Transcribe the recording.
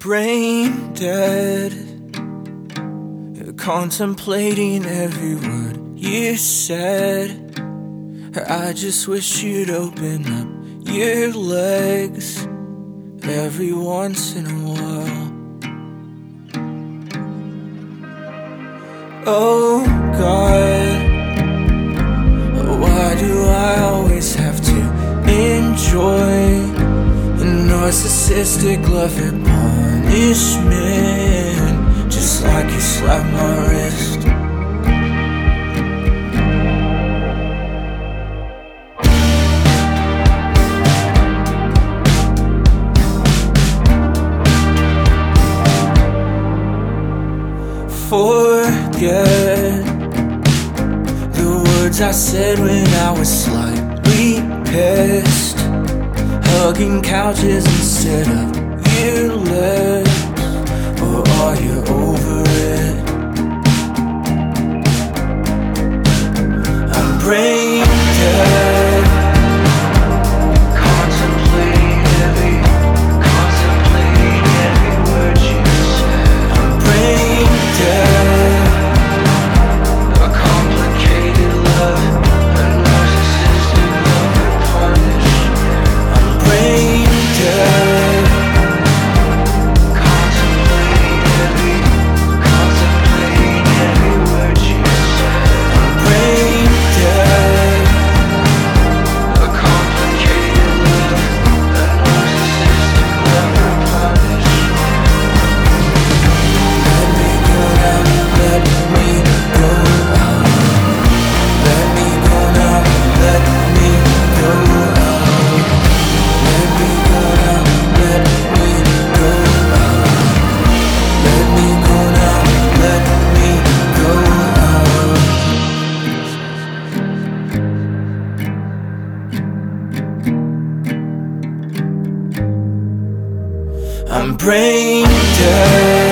brain dead, contemplating every word you said. I just wish you'd open up your legs every once in a while. Oh God, why do I always have to enjoy a narcissistic love and punishment, just like you slapped my wrist? Forget the words I said when I was slightly pissed, hugging couches instead of your lips. Or are you over it? I'm brain dead, contemplating every word you said. I'm brain dead, a complicated love, a narcissistic love and punishment. I'm brain dead, contemplating every word you said. I'm brain dead, a complicated love, a narcissistic love and punishment. Let me go now, let me go out. Let me go now, let me go out. Let me go now, let me go out. Let me go now, let me go out. I'm brain dead.